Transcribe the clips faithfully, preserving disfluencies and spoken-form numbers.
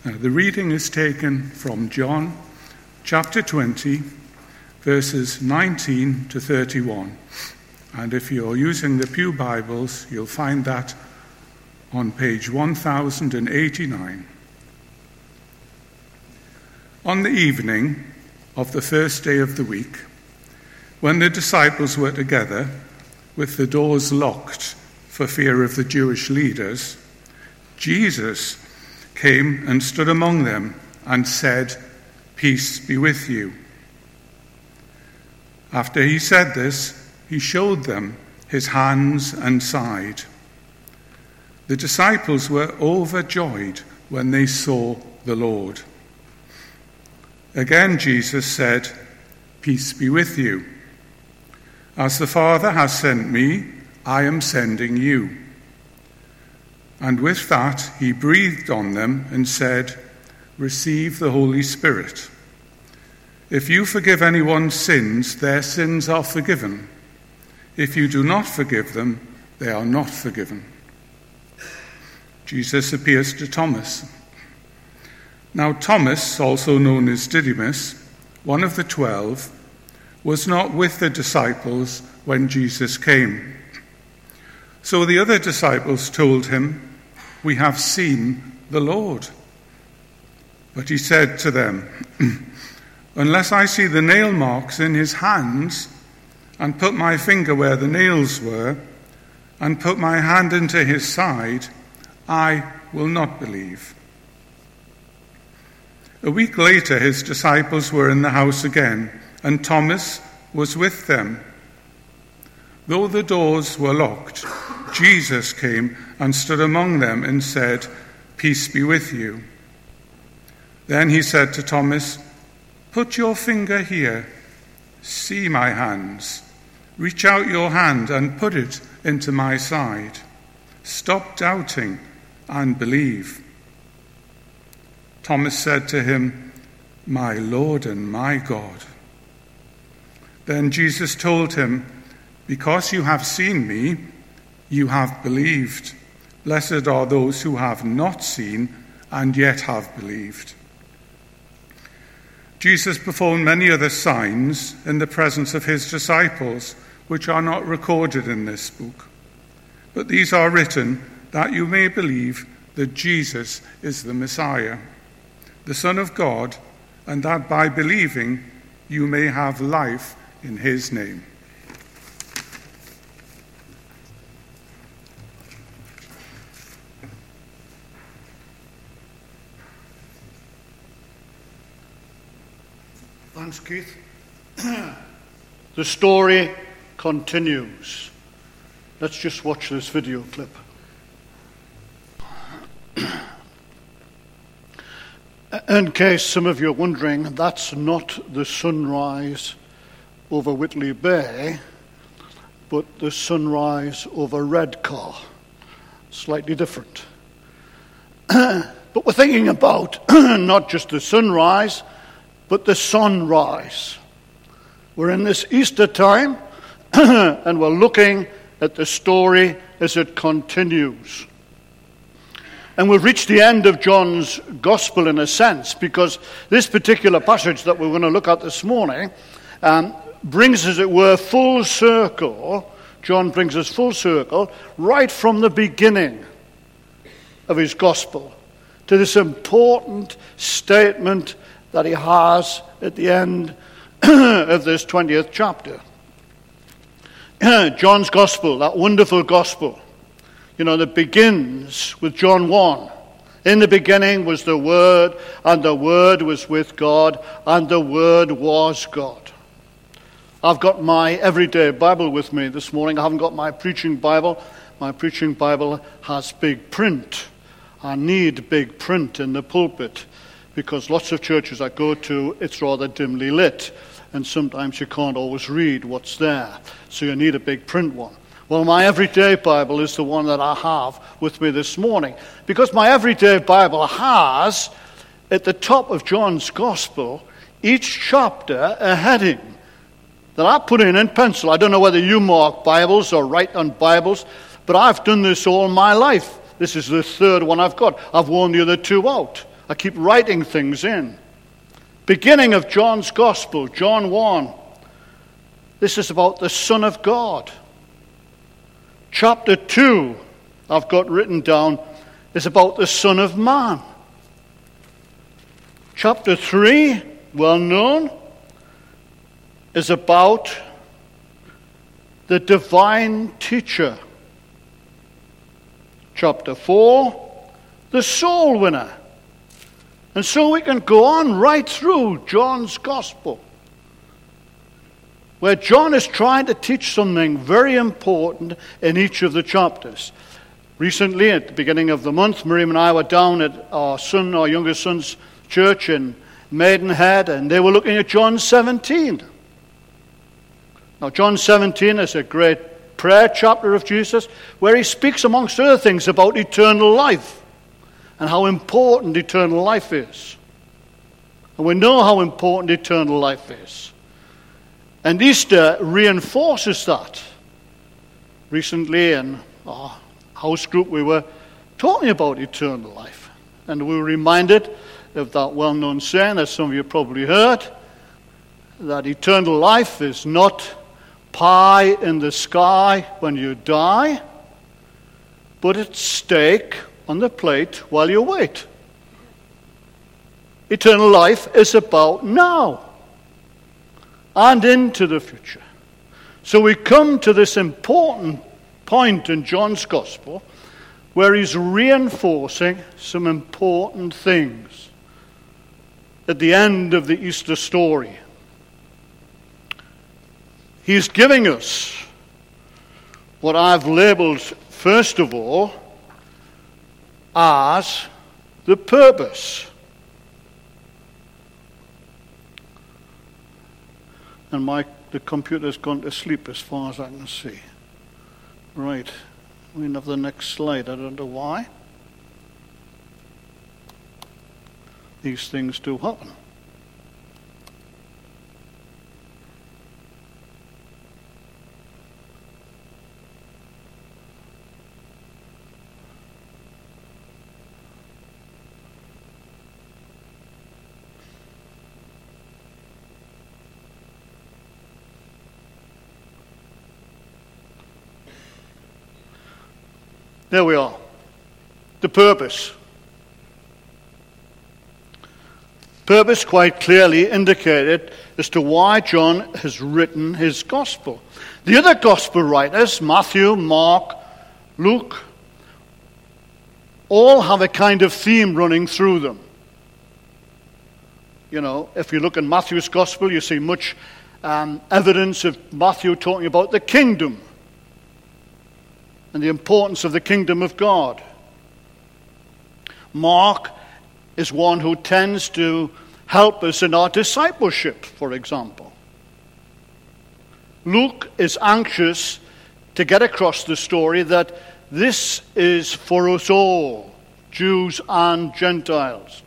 Uh, the reading is taken from John chapter twenty, verses nineteen to thirty-one. And if you're using the Pew Bibles, you'll find that on page one thousand eighty-nine. On the evening of the first day of the week, when the disciples were together, with the doors locked for fear of the Jewish leaders, Jesus came and stood among them and said, "Peace be with you." After he said this, he showed them his hands and side. The disciples were overjoyed when they saw the Lord. Again Jesus said, "Peace be with you. As the Father has sent me, I am sending you." And with that he breathed on them and said, "Receive the Holy Spirit. If you forgive anyone's sins, their sins are forgiven. If you do not forgive them, they are not forgiven." Jesus appears to Thomas. Now Thomas, also known as Didymus, one of the twelve, was not with the disciples when Jesus came. So the other disciples told him, "We have seen the Lord." But he said to them, "Unless I see the nail marks in his hands, and put my finger where the nails were, and put my hand into his side, I will not believe." A week later, his disciples were in the house again, and Thomas was with them. Though the doors were locked, Jesus came and stood among them and said, "Peace be with you." Then he said to Thomas, "Put your finger here. See my hands. Reach out your hand and put it into my side. Stop doubting and believe." Thomas said to him, "My Lord and my God." Then Jesus told him, "Because you have seen me, you have believed. Blessed are those who have not seen and yet have believed." Jesus performed many other signs in the presence of his disciples, which are not recorded in this book. But these are written that you may believe that Jesus is the Messiah, the Son of God, and that by believing you may have life in his name. Thanks, Keith. The story continues. Let's just watch this video clip. In case some of you are wondering, that's not the sunrise over Whitley Bay, but the sunrise over Redcar. Slightly different. But we're thinking about not just the sunrise, but the sunrise. We're in this Easter time, and we're looking at the story as it continues. And we've reached the end of John's Gospel in a sense, because this particular passage that we're going to look at this morning um, brings, as it were, full circle. John brings us full circle right from the beginning of his Gospel to this important statement that he has at the end of this twentieth chapter. John's Gospel, that wonderful Gospel, you know, that begins with John one. In the beginning was the Word, and the Word was with God, and the Word was God. I've got my everyday Bible with me this morning. I haven't got my preaching Bible. My preaching Bible has big print. I need big print in the pulpit, because lots of churches I go to, it's rather dimly lit, and sometimes you can't always read what's there, so you need a big print one. Well, my everyday Bible is the one that I have with me this morning, because my everyday Bible has, at the top of John's Gospel, each chapter a heading that I put in in pencil. I don't know whether you mark Bibles or write on Bibles, but I've done this all my life. This is the third one I've got. I've worn the other two out. I keep writing things in. Beginning of John's Gospel, John one. This is about the Son of God. Chapter two, I've got written down, is about the Son of Man. Chapter three, well known, is about the divine teacher. Chapter four, the soul winner. And so we can go on right through John's Gospel, where John is trying to teach something very important in each of the chapters. Recently, at the beginning of the month, Miriam and I were down at our son, our youngest son's church in Maidenhead, and they were looking at John seventeen. Now, John seventeen is a great prayer chapter of Jesus, where he speaks, amongst other things, about eternal life and how important eternal life is. And we know how important eternal life is. And Easter reinforces that. Recently in our house group, we were talking about eternal life. And we were reminded of that well-known saying, as some of you probably heard, that eternal life is not pie in the sky when you die, but it's steak on the plate while you wait. Eternal life is about now and into the future. So we come to this important point in John's Gospel where he's reinforcing some important things at the end of the Easter story. He's giving us what I've labeled, first of all, as the purpose. And my the computer's gone to sleep as far as I can see. Right. We have the next slide. I don't know why. These things do happen. There we are. The purpose. Purpose quite clearly indicated as to why John has written his gospel. The other gospel writers, Matthew, Mark, Luke, all have a kind of theme running through them. You know, if you look in Matthew's gospel, you see much um, evidence of Matthew talking about the kingdom and the importance of the kingdom of God. Mark is one who tends to help us in our discipleship, for example. Luke is anxious to get across the story that this is for us all, Jews and Gentiles.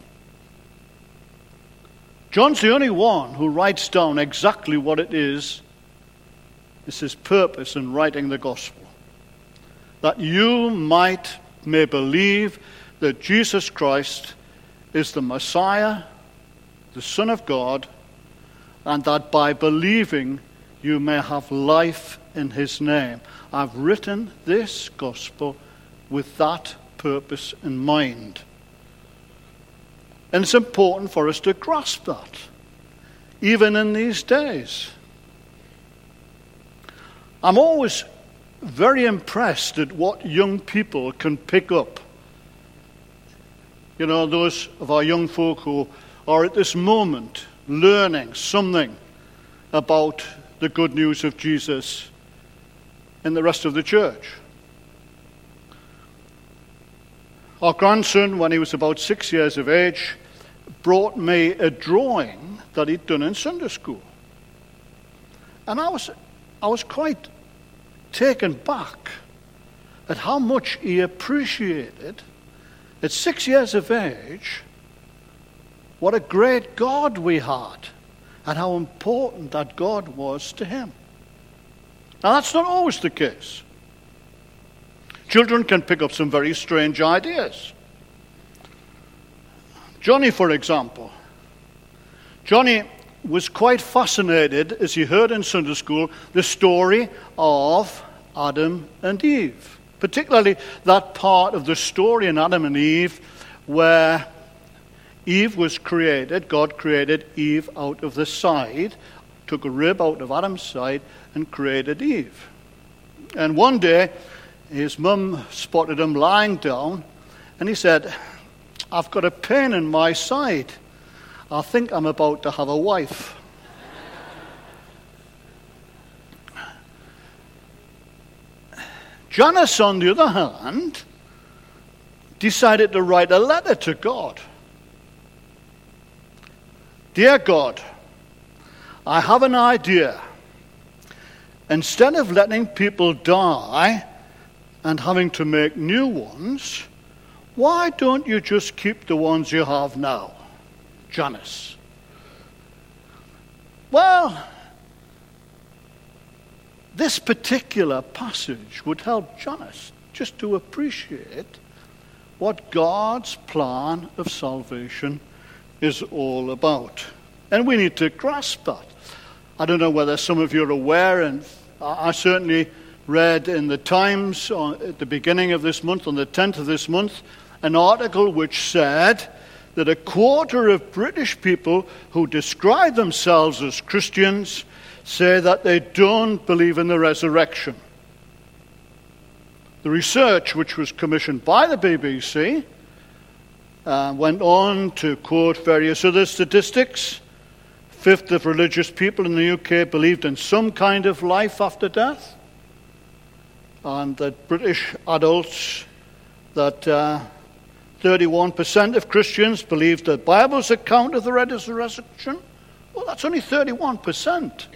John's the only one who writes down exactly what it is. This is his purpose in writing the gospel. That you might may believe that Jesus Christ is the Messiah, the Son of God, and that by believing you may have life in his name. I've written this gospel with that purpose in mind. And it's important for us to grasp that, even in these days. I'm always very impressed at what young people can pick up. You know, those of our young folk who are at this moment learning something about the good news of Jesus in the rest of the church. Our grandson, when he was about six years of age, brought me a drawing that he'd done in Sunday school. And I was, I was quite taken back at how much he appreciated, at six years of age, what a great God we had and how important that God was to him. Now, that's not always the case. Children can pick up some very strange ideas. Johnny, for example. Johnny was quite fascinated, as he heard in Sunday school, the story of Adam and Eve. Particularly that part of the story in Adam and Eve where Eve was created. God created Eve out of the side, took a rib out of Adam's side and created Eve. And one day, his mum spotted him lying down, and he said, "I've got a pain in my side. I think I'm about to have a wife." Janice, on the other hand, decided to write a letter to God. "Dear God, I have an idea. Instead of letting people die and having to make new ones, why don't you just keep the ones you have now?" Janice. Well, this particular passage would help Janice just to appreciate what God's plan of salvation is all about. And we need to grasp that. I don't know whether some of you are aware, and I certainly read in the Times on, at the beginning of this month, on the tenth of this month, an article which said that a quarter of British people who describe themselves as Christians say that they don't believe in the resurrection. The research, which was commissioned by the B B C, uh, went on to quote various other statistics. A fifth of religious people in the U K believed in some kind of life after death. And that British adults, that uh, thirty-one percent of Christians believed the Bible's account of the resurrection. Well, that's only thirty-one percent.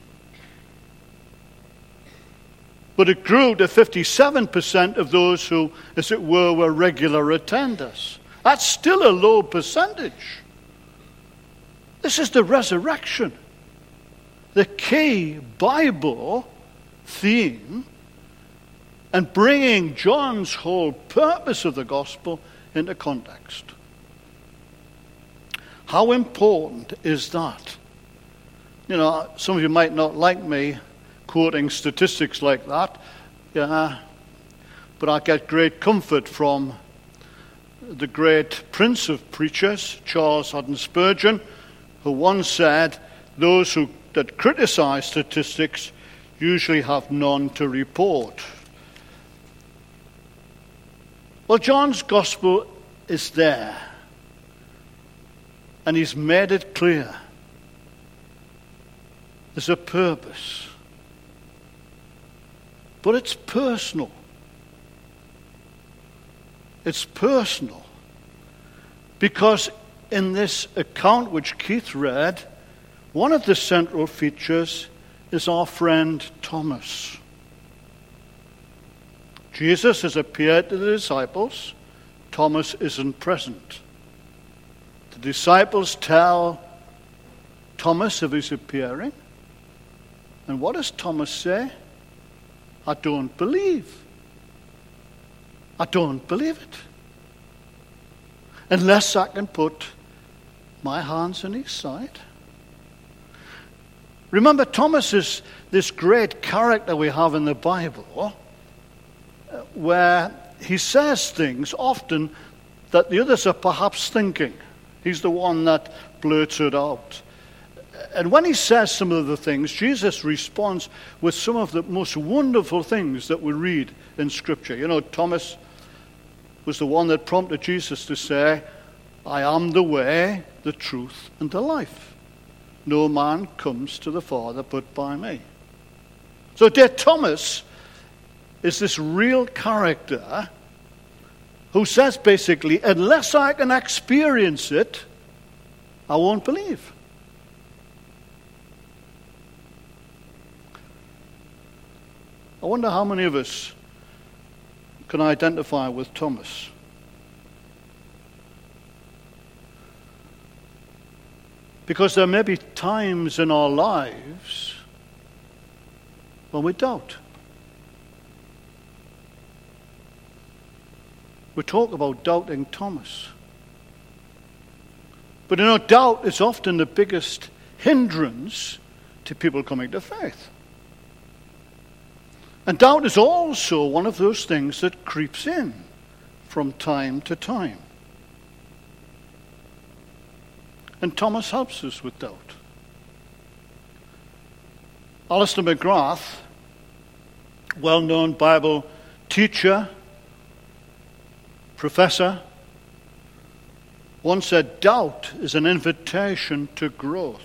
But it grew to fifty-seven percent of those who, as it were, were regular attenders. That's still a low percentage. This is the resurrection, the key Bible theme, and bringing John's whole purpose of the gospel into context. How important is that? You know, some of you might not like me quoting statistics like that, yeah, but I get great comfort from the great prince of preachers, Charles Haddon Spurgeon, who once said, "Those who that criticize statistics usually have none to report." Well, John's gospel is there, and he's made it clear. There's a purpose. But it's personal. It's personal. Because in this account which Keith read, one of the central features is our friend Thomas. Jesus has appeared to the disciples. Thomas isn't present. The disciples tell Thomas of his appearing. And what does Thomas say? "I don't believe. I don't believe it. Unless I can put my hands in his side." Remember, Thomas is this great character we have in the Bible where he says things often that the others are perhaps thinking. He's the one that blurts it out. And when he says some of the things, Jesus responds with some of the most wonderful things that we read in Scripture. You know, Thomas was the one that prompted Jesus to say, "I am the way, the truth, and the life. No man comes to the Father but by me." So dear Thomas is this real character who says basically, unless I can experience it, I won't believe. I wonder how many of us can identify with Thomas. Because there may be times in our lives when we doubt. We talk about doubting Thomas. But you know, doubt is often the biggest hindrance to people coming to faith. And doubt is also one of those things that creeps in from time to time. And Thomas helps us with doubt. Alistair McGrath, well-known Bible teacher, professor, once said, doubt is an invitation to growth.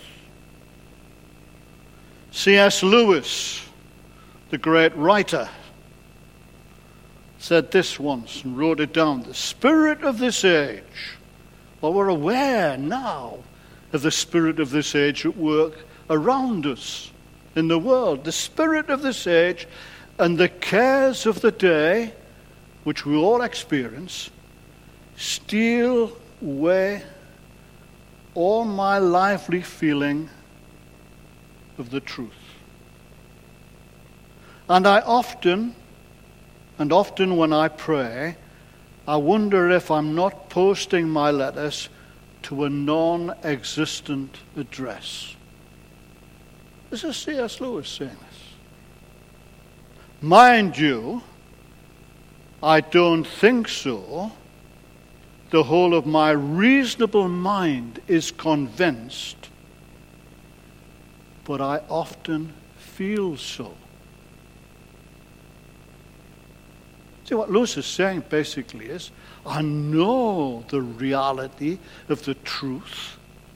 C S Lewis, the great writer, said this once and wrote it down. The spirit of this age, well, we're aware now of the spirit of this age at work around us in the world. The spirit of this age and the cares of the day, which we all experience, steal away all my lively feeling of the truth. And I often, and often when I pray, I wonder if I'm not posting my letters to a non-existent address. This is C S Lewis saying this. Mind you, I don't think so. The whole of my reasonable mind is convinced, but I often feel so. See, what Lewis is saying basically is, I know the reality of the truth,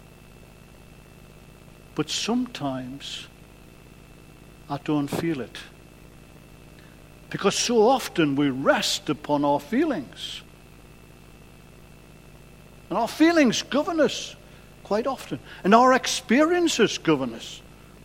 but sometimes I don't feel it. Because so often we rest upon our feelings. And our feelings govern us quite often. And our experiences govern us.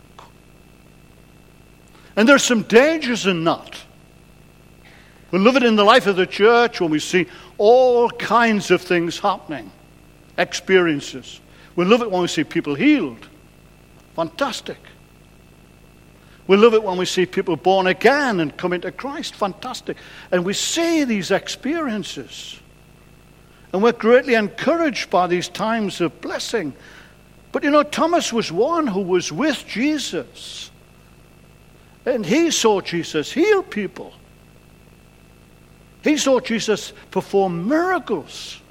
And there's some dangers in that. We live it in the life of the church when we see all kinds of things happening. Experiences. We love it when we see people healed. Fantastic. We love it when we see people born again and come into Christ. Fantastic. And we see these experiences. And we're greatly encouraged by these times of blessing. But you know, Thomas was one who was with Jesus. And he saw Jesus heal people. He saw Jesus perform miracles.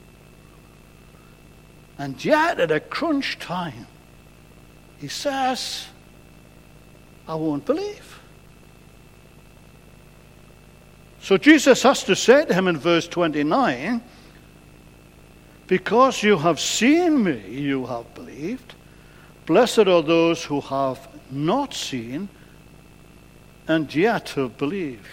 And yet, at a crunch time, he says, I won't believe. So Jesus has to say to him in verse twenty-nine, because you have seen me, you have believed. Blessed are those who have not seen and yet have believed.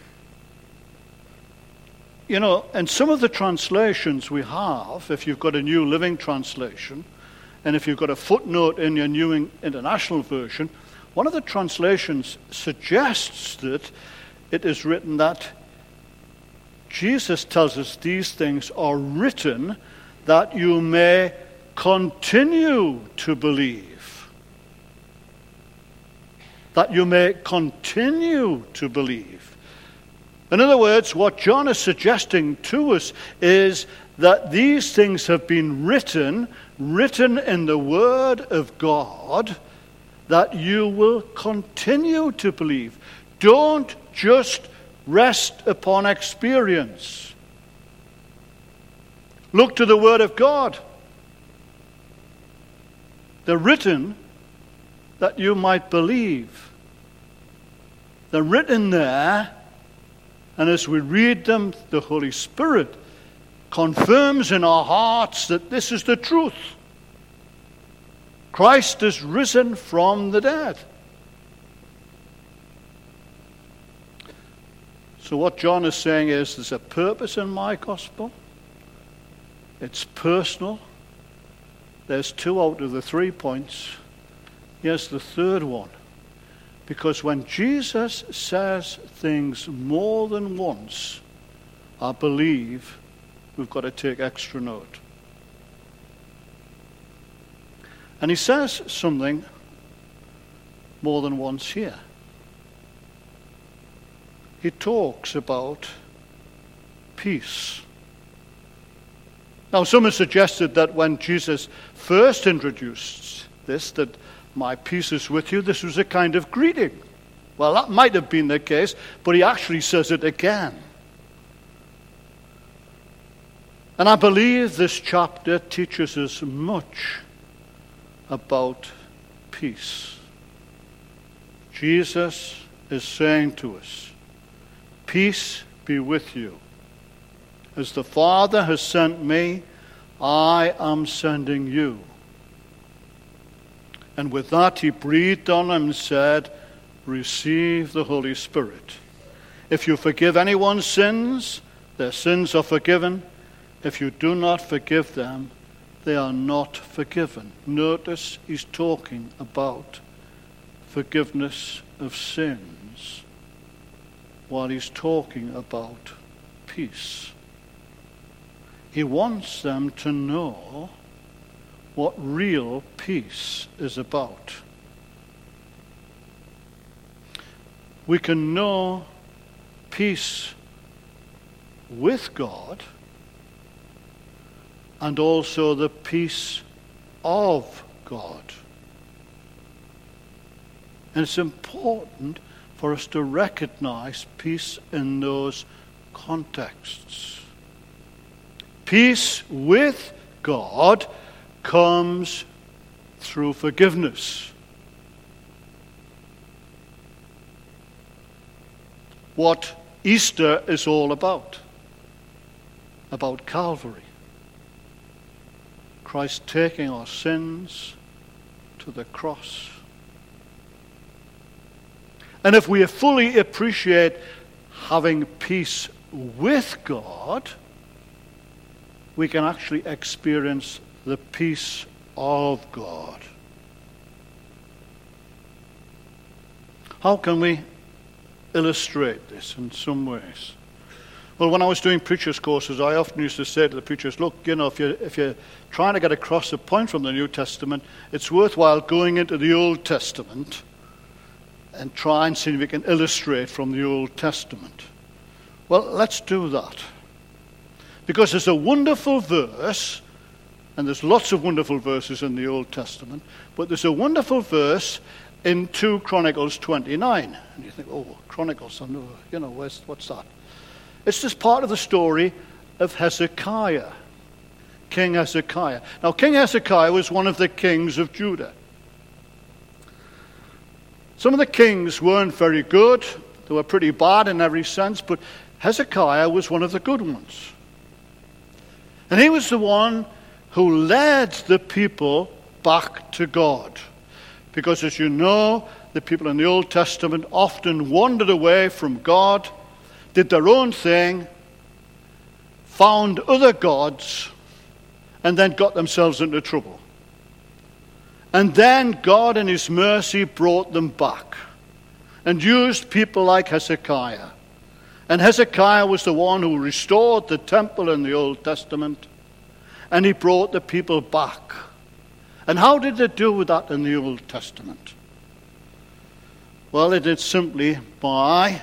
You know, in some of the translations we have, if you've got a New Living Translation, and if you've got a footnote in your New International Version, one of the translations suggests that it is written that Jesus tells us these things are written that you may continue to believe. That you may continue to believe. In other words, what John is suggesting to us is that these things have been written, written in the Word of God, that you will continue to believe. Don't just rest upon experience. Look to the Word of God. They're written that you might believe. They're written there, and as we read them, the Holy Spirit confirms in our hearts that this is the truth. Christ is risen from the dead. So what John is saying is there's a purpose in my gospel. It's personal. There's two out of the three points. Here's the third one. Because when Jesus says things more than once, I believe we've got to take extra note. And he says something more than once here. He talks about peace. Now, some have suggested that when Jesus first introduced this, that my peace is with you, this was a kind of greeting. Well, that might have been the case, but he actually says it again. And I believe this chapter teaches us much about peace. Jesus is saying to us, peace be with you. As the Father has sent me, I am sending you. And with that he breathed on him and said, receive the Holy Spirit. If you forgive anyone's sins, their sins are forgiven. If you do not forgive them, they are not forgiven. Notice he's talking about forgiveness of sins while he's talking about peace. He wants them to know what real peace is about. We can know peace with God and also the peace of God. And it's important for us to recognize peace in those contexts. Peace with God comes through forgiveness. What Easter is all about, about Calvary. Christ taking our sins to the cross. And if we fully appreciate having peace with God, we can actually experience the peace of God. How can we illustrate this in some ways? Well, when I was doing preachers' courses, I often used to say to the preachers, look, you know, if you're, if you're trying to get across a point from the New Testament, it's worthwhile going into the Old Testament and try and see if we can illustrate from the Old Testament. Well, let's do that. Because there's a wonderful verse, and there's lots of wonderful verses in the Old Testament, but there's a wonderful verse in two Chronicles twenty-nine. And you think, oh, Chronicles, I know, you know, where's, what's that? It's just part of the story of Hezekiah, King Hezekiah. Now, King Hezekiah was one of the kings of Judah. Some of the kings weren't very good. They were pretty bad in every sense, but Hezekiah was one of the good ones. And he was the one who led the people back to God. Because as you know, the people in the Old Testament often wandered away from God, did their own thing, found other gods, and then got themselves into trouble. And then God in his mercy brought them back and used people like Hezekiah. And Hezekiah was the one who restored the temple in the Old Testament, and he brought the people back. And how did they do with that in the Old Testament? Well, they did simply by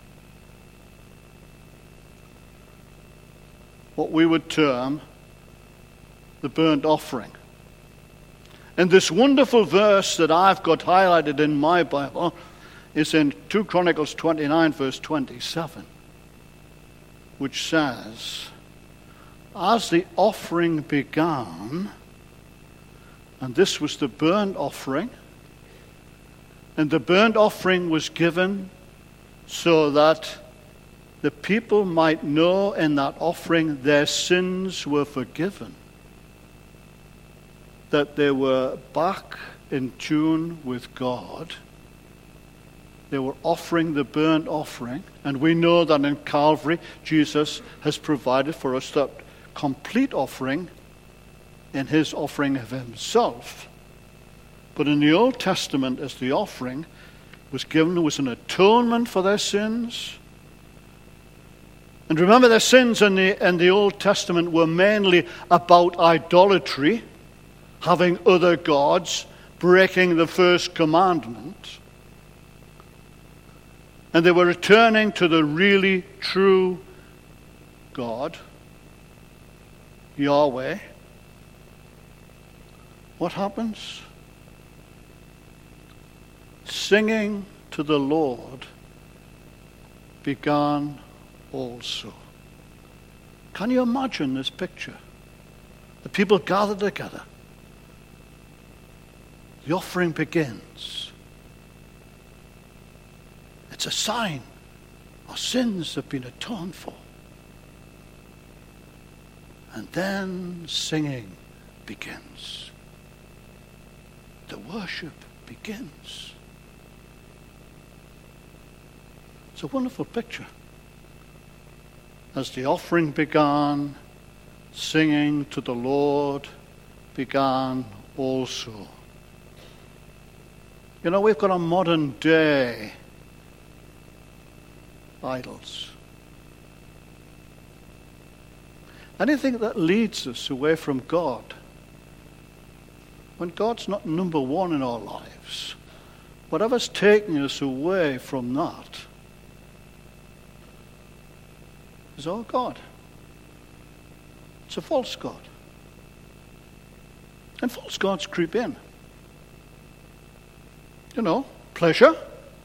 what we would term the burnt offering. And this wonderful verse that I've got highlighted in my Bible is in two Chronicles twenty-nine, verse twenty-seven, which says, as the offering began, and this was the burnt offering, and the burnt offering was given so that the people might know in that offering their sins were forgiven, that they were back in tune with God. They were offering the burnt offering, and we know that in Calvary, Jesus has provided for us that complete offering in his offering of himself. But in the Old Testament, as the offering was given, was an atonement for their sins. And remember, their sins in the, in the Old Testament were mainly about idolatry, having other gods, breaking the first commandment. And they were returning to the really true God. Yahweh, what happens? Singing to the Lord began also. Can you imagine this picture? The people gather together. The offering begins. It's a sign our sins have been atoned for. And then singing begins. The worship begins. It's a wonderful picture. As the offering began, singing to the Lord began also. You know, we've got a modern day idols. Anything that leads us away from God, when God's not number one in our lives, whatever's taking us away from that is our God. It's a false God. And false gods creep in. You know, pleasure.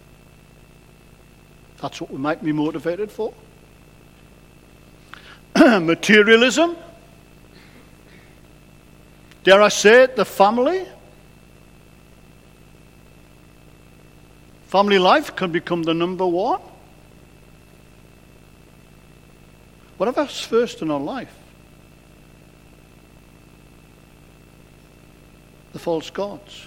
That's what we might be motivated for. Materialism. Dare I say it, the family. Family life can become the number one. Whatever's first in our life. The false gods.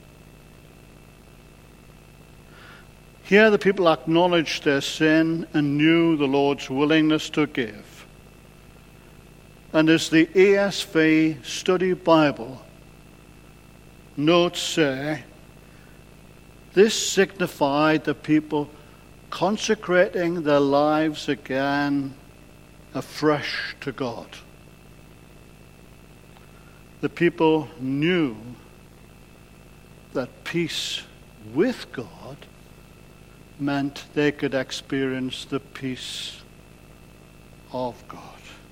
Here the people acknowledged their sin and knew the Lord's willingness to give. And as the E S V Study Bible notes say, this signified the people consecrating their lives again afresh to God. The people knew that peace with God meant they could experience the peace of God.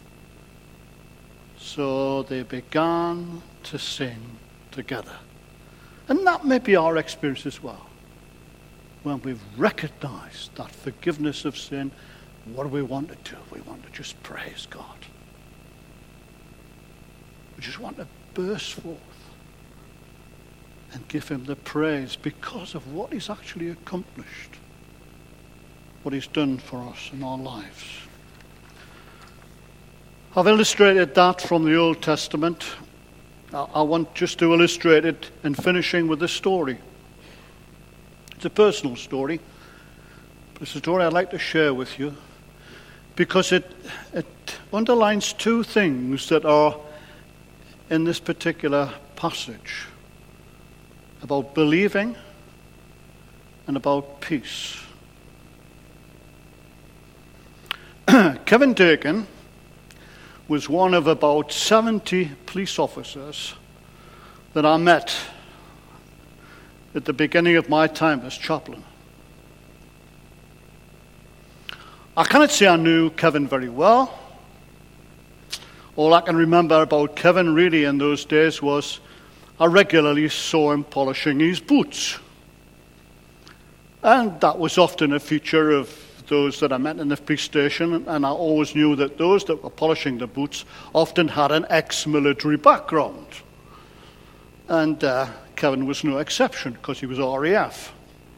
So they began to sing together. And that may be our experience as well. When we've recognized that forgiveness of sin, what do we want to do? We want to just praise God. We just want to burst forth and give him the praise because of what he's actually accomplished, what he's done for us in our lives. I've illustrated that from the Old Testament. I want just to illustrate it in finishing with this story. It's a personal story, but it's a story I'd like to share with you because it, it underlines two things that are in this particular passage about believing and about peace. Kevin Dakin was one of about seventy police officers that I met at the beginning of my time as chaplain. I cannot say I knew Kevin very well. All I can remember about Kevin really in those days was I regularly saw him polishing his boots. And that was often a feature of those that I met in the police station, and I always knew that those that were polishing the boots often had an ex-military background. And uh, Kevin was no exception because he was R A F.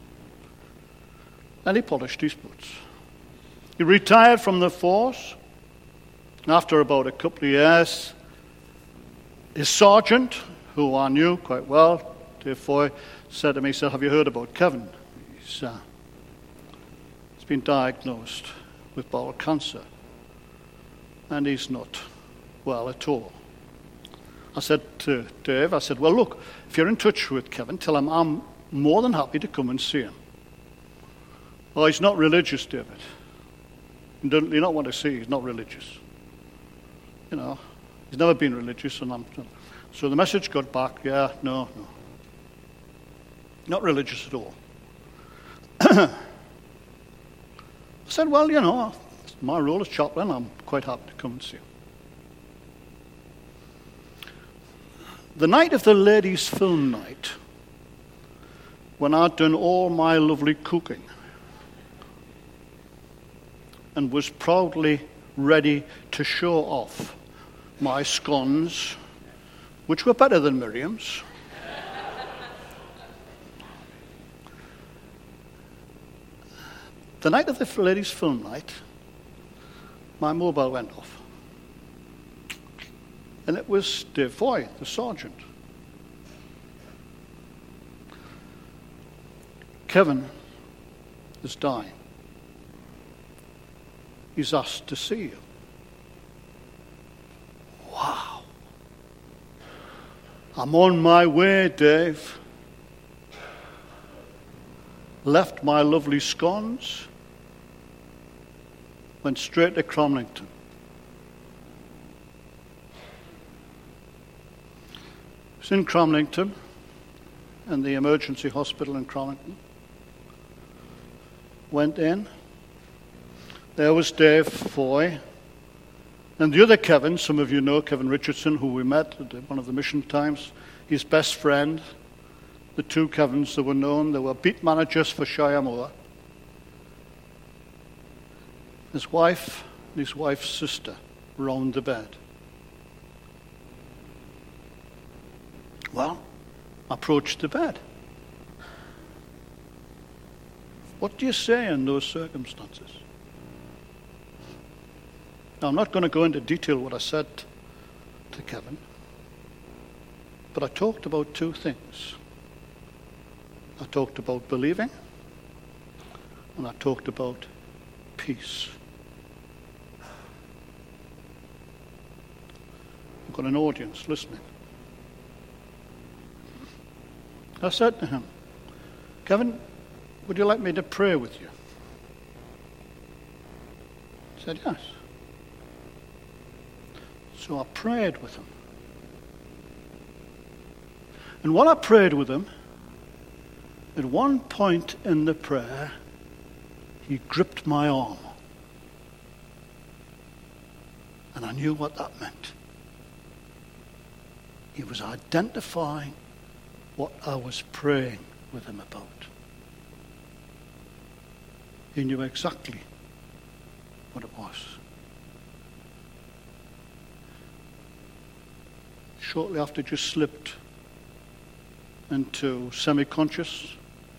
And he polished his boots. He retired from the force. After about a couple of years, his sergeant, who I knew quite well, Dave Foy, said to me, he said, "Have you heard about Kevin? He's, uh, he's been diagnosed with bowel cancer, and he's not well at all." I said to Dave, I said, "Well, look, if you're in touch with Kevin, tell him I'm more than happy to come and see him." "Oh, he's not religious, David. You don't, you don't want to see, he's not religious. You know, he's never been religious." And I'm, so the message got back, yeah, no, no. Not religious at all. I said, "Well, you know, my role as chaplain, I'm quite happy to come and see him." the night of the ladies' film night, when I'd done all my lovely cooking and was proudly ready to show off my scones, which were better than Miriam's, the night of the ladies' film night, my mobile went off. And it was Dave Foy, the sergeant. Kevin is dying. He's asked to see you. Wow. I'm on my way, Dave. Left my lovely scones, went straight to Cromlington. I was in Cromlington, in the emergency hospital in Cromlington. Went in. There was Dave Foy. And the other Kevin, some of you know Kevin Richardson, who we met at one of the mission times, his best friend. The two Kevins that were known, they were beat managers for Shire Moor. His wife and his wife's sister round the bed. Well, I approached the bed. What do you say in those circumstances? Now, I'm not going to go into detail what I said to Kevin, but I talked about two things. I talked about believing, and I talked about peace. I've got an audience listening. I said to him, Kevin, would you like me to pray with you? He said, yes. So I prayed with him. And while I prayed with him, at one point in the prayer, he gripped my arm. And I knew what that meant. He was identifying what I was praying with him about. He knew exactly what it was. Shortly after, just slipped into semi-conscious.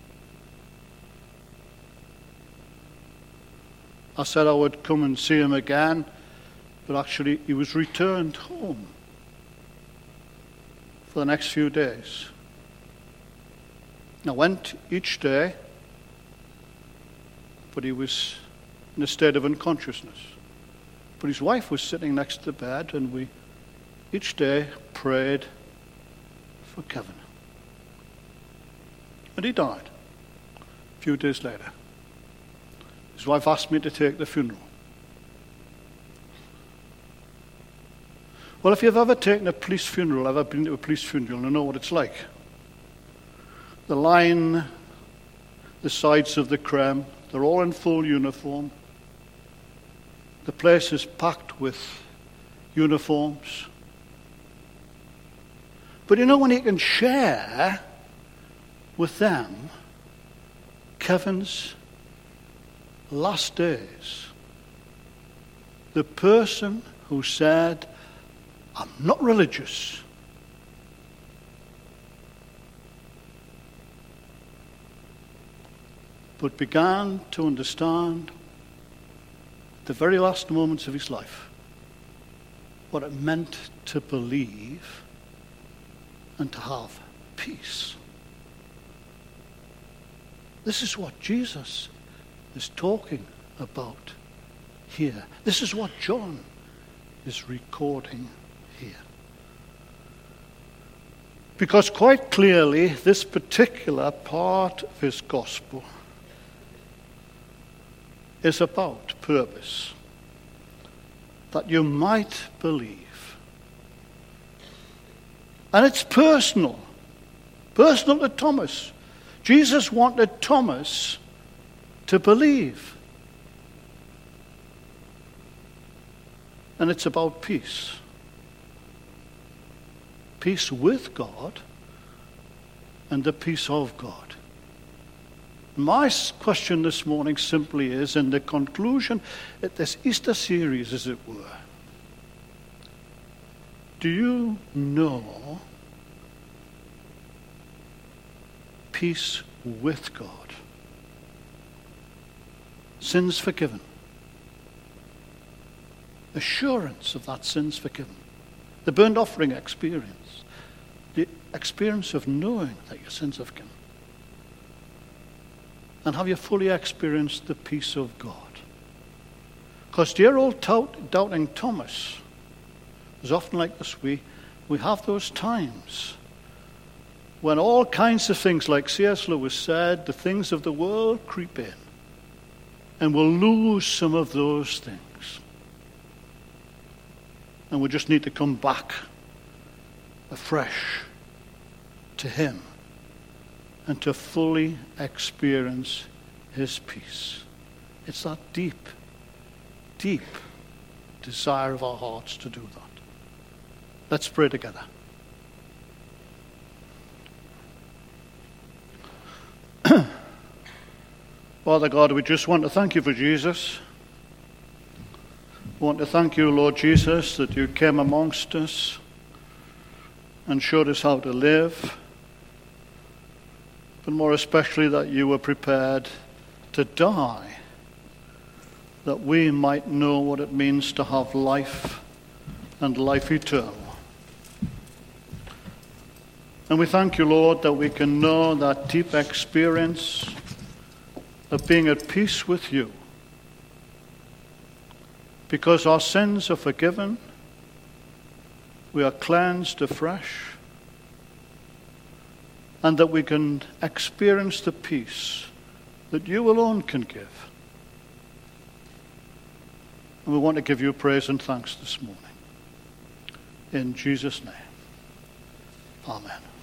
I said I would come and see him again, but actually he was returned home for the next few days. I went each day, but he was in a state of unconsciousness. But his wife was sitting next to the bed, and we each day prayed for Kevin. And he died a few days later. His wife asked me to take the funeral. Well, if you've ever taken a police funeral, ever been to a police funeral, you know what it's like. The line, the sides of the creme, they're all in full uniform. The place is packed with uniforms. But you know, when you can share with them Kevin's last days, the person who said, I'm not religious, but began to understand the very last moments of his life what it meant to believe and to have peace. This is what Jesus is talking about here. This is what John is recording here. Because quite clearly, this particular part of his gospel is about purpose, that you might believe. And it's personal, personal to Thomas. Jesus wanted Thomas to believe. And it's about peace. peace with God and the peace of God. My question this morning simply is, in the conclusion of this Easter series, as it were, do you know peace with God? Sins forgiven. Assurance of that sins forgiven. The burnt offering experience. The experience of knowing that your sins are forgiven. And have you fully experienced the peace of God? Because dear old tout, doubting Thomas is often like this. We, we have those times when all kinds of things, like C S Lewis said, the things of the world creep in. And we'll lose some of those things. And we just need to come back afresh to him and to fully experience his peace. It's that deep, deep desire of our hearts to do that. Let's pray together. Father God, we just want to thank you for Jesus. We want to thank you, Lord Jesus, that you came amongst us and showed us how to live, but more especially that you were prepared to die, that we might know what it means to have life and life eternal. And we thank you, Lord, that we can know that deep experience of being at peace with you, because our sins are forgiven, we are cleansed afresh, and that we can experience the peace that you alone can give. And we want to give you praise and thanks this morning. In Jesus' name, amen.